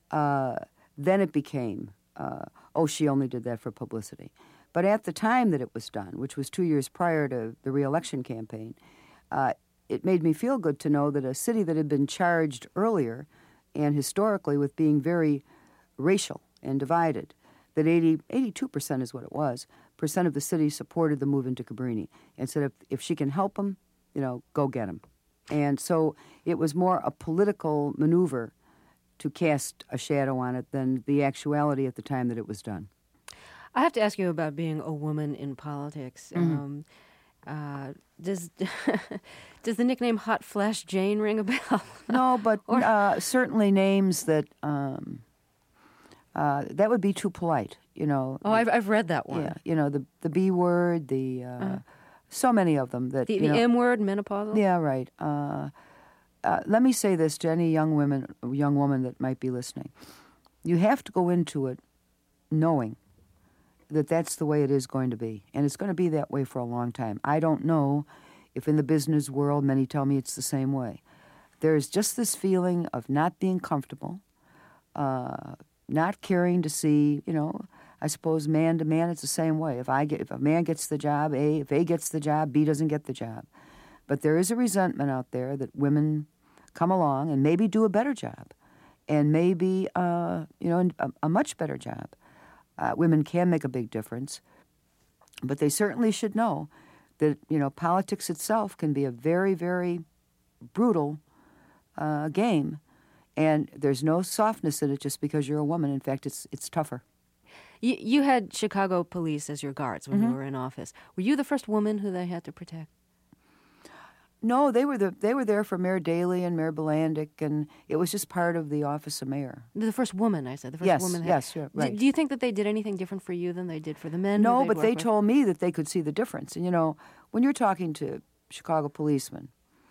then it became, she only did that for publicity. But at the time that it was done, which was 2 years prior to the re-election campaign, it made me feel good to know that a city that had been charged earlier and historically with being very racial and divided, that 82% is what it was, percent of the city supported the move into Cabrini and said if she can help them, go get them. And so it was more a political maneuver to cast a shadow on it than the actuality at the time that it was done. I have to ask you about being a woman in politics. Does the nickname Hot Flash Jane ring a bell? No, but certainly names that that would be too polite, Oh, I've read that one. Yeah, the B word, so many of them that the M word, menopausal. Yeah, right. Let me say this to any young woman that might be listening: you have to go into it knowing that that's the way it is going to be. And it's going to be that way for a long time. I don't know if in the business world many tell me it's the same way. There's just this feeling of not being comfortable, not caring to see, I suppose man to man it's the same way. If a man gets the job, if A gets the job, B doesn't get the job. But there is a resentment out there that women come along and maybe do a better job and maybe, a much better job. Women can make a big difference, but they certainly should know that, politics itself can be a very, very brutal game, and there's no softness in it just because you're a woman. In fact, it's tougher. You had Chicago police as your guards when you were in office. Were you the first woman who they had to protect? No, they were there for Mayor Daley and Mayor Bilandic, and it was just part of the office of mayor. The first woman, I said. The first woman. Yes, right. Do you think that they did anything different for you than they did for the men? No, but they told me that they could see the difference. And, when you're talking to Chicago policemen,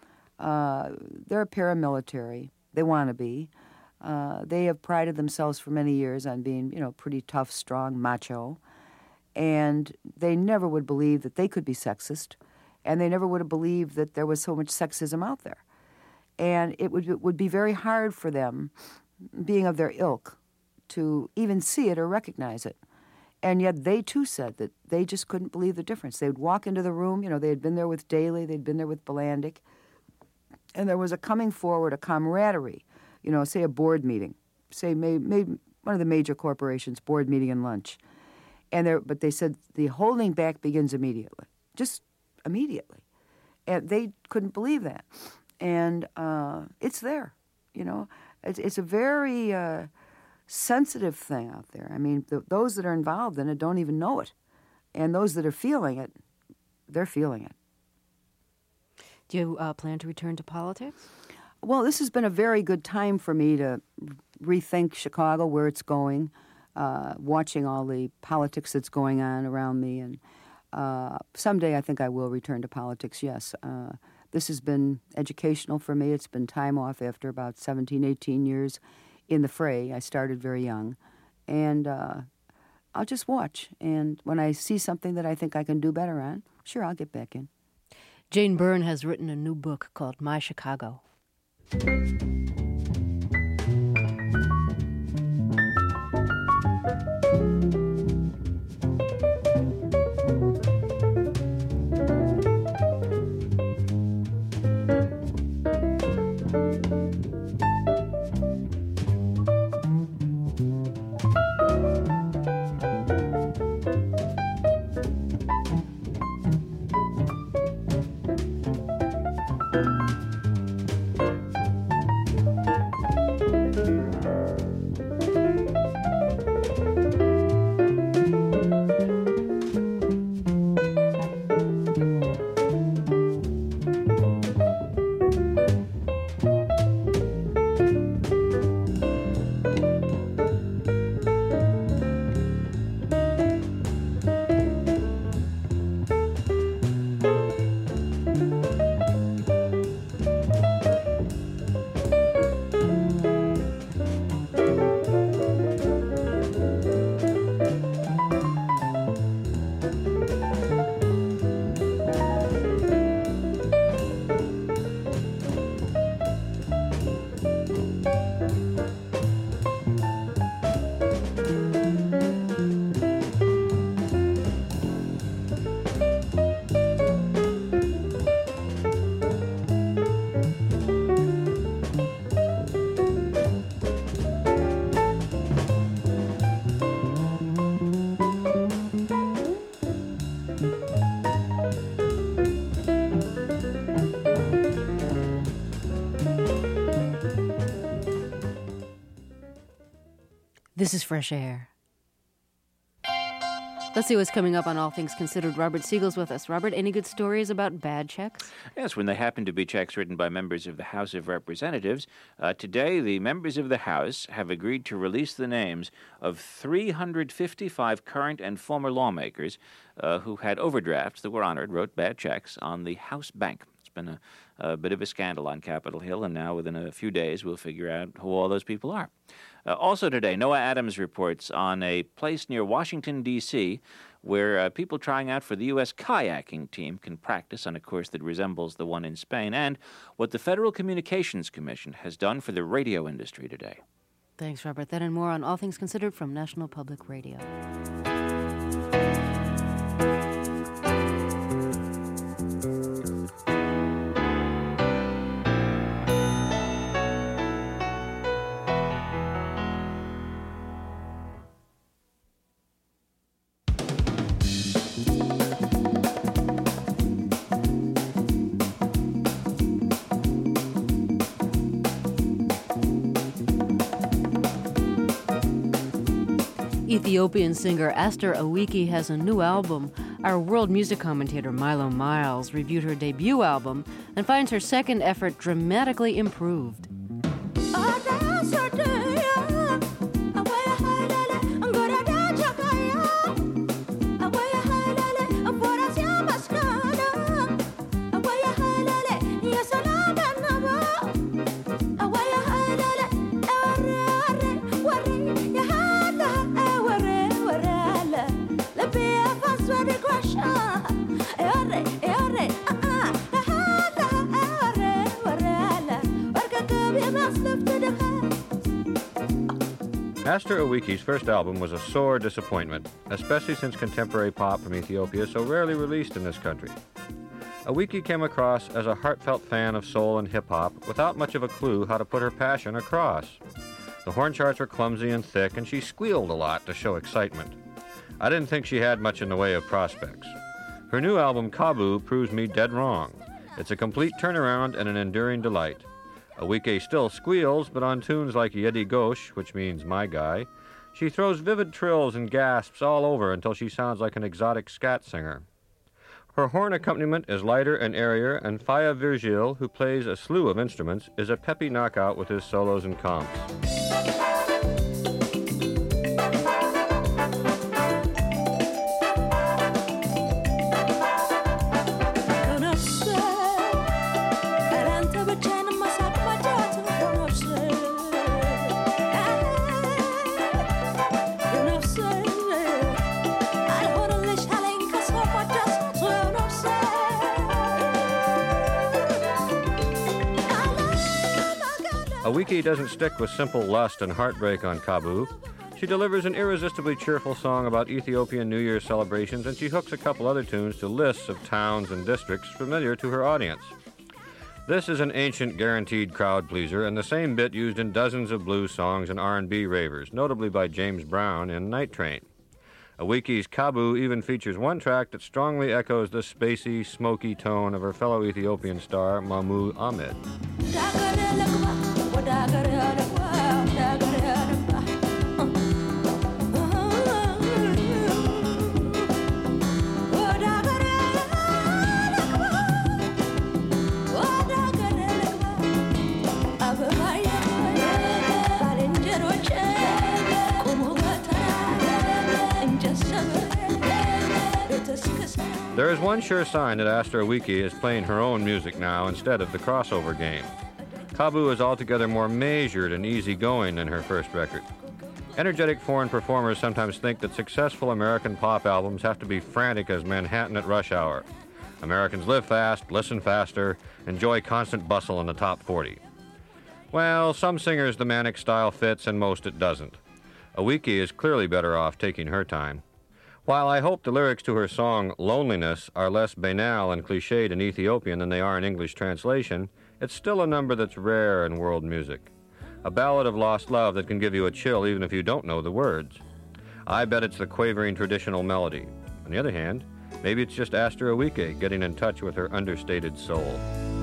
they're paramilitary. They want to be. They have prided themselves for many years on being, pretty tough, strong, macho. And they never would believe that they could be sexist. And they never would have believed that there was so much sexism out there. And it would be very hard for them, being of their ilk, to even see it or recognize it. And yet they, too, said that they just couldn't believe the difference. They would walk into the room, they had been there with Daley, they'd been there with Bilandic, and there was a coming forward, a camaraderie, say a board meeting, say maybe one of the major corporations, board meeting and lunch. But they said the holding back begins immediately, just immediately. And they couldn't believe that. And it's there, It's a very sensitive thing out there. I mean, those that are involved in it don't even know it. And those that are feeling it, they're feeling it. Do you plan to return to politics? Well, this has been a very good time for me to rethink Chicago, where it's going, watching all the politics that's going on around me. And someday I think I will return to politics, yes. This has been educational for me. It's been time off after about 17, 18 years in the fray. I started very young. And I'll just watch. And when I see something that I think I can do better on, sure, I'll get back in. Jane Byrne has written a new book called My Chicago. This is Fresh Air. Let's see what's coming up on All Things Considered. Robert Siegel's with us. Robert, any good stories about bad checks? Yes, when they happen to be checks written by members of the House of Representatives. Today, the members of the House have agreed to release the names of 355 current and former lawmakers who had overdrafts that were honored, wrote bad checks, on the House Bank. It's been a bit of a scandal on Capitol Hill, and now within a few days we'll figure out who all those people are. Also today, Noah Adams reports on a place near Washington, D.C., where people trying out for the U.S. kayaking team can practice on a course that resembles the one in Spain, and what the Federal Communications Commission has done for the radio industry today. Thanks, Robert. That and more on All Things Considered from National Public Radio. Ethiopian singer Aster Awiki has a new album. Our world music commentator Milo Miles reviewed her debut album and finds her second effort dramatically improved. Aster Awiki's first album was a sore disappointment, especially since contemporary pop from Ethiopia is so rarely released in this country. Awiki came across as a heartfelt fan of soul and hip-hop without much of a clue how to put her passion across. The horn charts were clumsy and thick, and she squealed a lot to show excitement. I didn't think she had much in the way of prospects. Her new album, Kabu, proves me dead wrong. It's a complete turnaround and an enduring delight. Awiki still squeals, but on tunes like Yedi Ghosh, which means my guy, she throws vivid trills and gasps all over until she sounds like an exotic scat singer. Her horn accompaniment is lighter and airier, and Faya Virgil, who plays a slew of instruments, is a peppy knockout with his solos and comps. Awiki doesn't stick with simple lust and heartbreak on Kabu. She delivers an irresistibly cheerful song about Ethiopian New Year celebrations, and she hooks a couple other tunes to lists of towns and districts familiar to her audience. This is an ancient guaranteed crowd pleaser, and the same bit used in dozens of blues songs and R&B ravers, notably by James Brown in Night Train. Awiki's Kabu even features one track that strongly echoes the spacey, smoky tone of her fellow Ethiopian star, Mahmoud Ahmed. There is one sure sign that Astor Awiki is playing her own music now instead of the crossover game. Kabu is altogether more measured and easygoing than her first record. Energetic foreign performers sometimes think that successful American pop albums have to be frantic as Manhattan at rush hour. Americans live fast, listen faster, enjoy constant bustle in the top 40. Well, some singers the manic style fits and most it doesn't. Awiki is clearly better off taking her time. While I hope the lyrics to her song Loneliness are less banal and cliched in Ethiopian than they are in English translation, it's still a number that's rare in world music. A ballad of lost love that can give you a chill even if you don't know the words. I bet it's the quavering traditional melody. On the other hand, maybe it's just Astor Awiki getting in touch with her understated soul.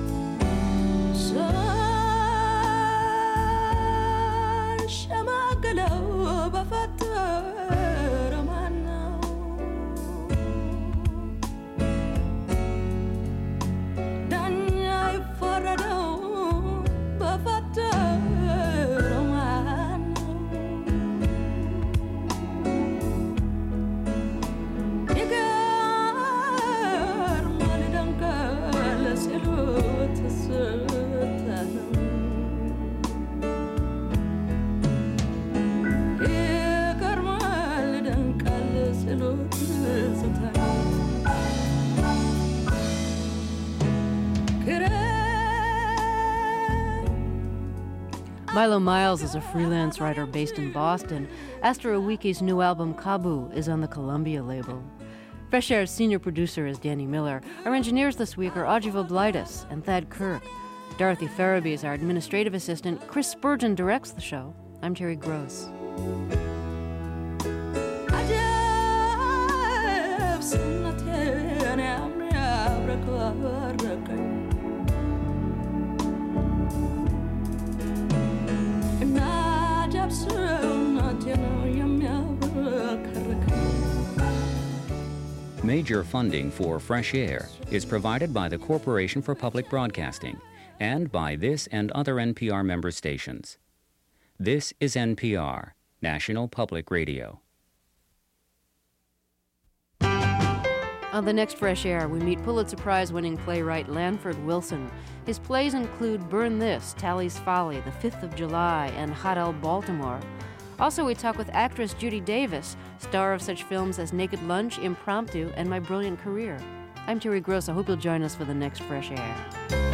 Milo Miles is a freelance writer based in Boston. Astor Awiki's new album, Kabu, is on the Columbia label. Fresh Air's senior producer is Danny Miller. Our engineers this week are Audrey Voblaitis and Thad Kirk. Dorothy Farabee is our administrative assistant. Chris Spurgeon directs the show. I'm Terry Gross. Major funding for Fresh Air is provided by the Corporation for Public Broadcasting and by this and other NPR member stations. This is NPR, National Public Radio. On the next Fresh Air, we meet Pulitzer Prize-winning playwright Lanford Wilson. His plays include Burn This, Tally's Folly, The 5th of July, and Hot L Baltimore. Also, we talk with actress Judy Davis, star of such films as Naked Lunch, Impromptu, and My Brilliant Career. I'm Terry Gross. I hope you'll join us for the next Fresh Air.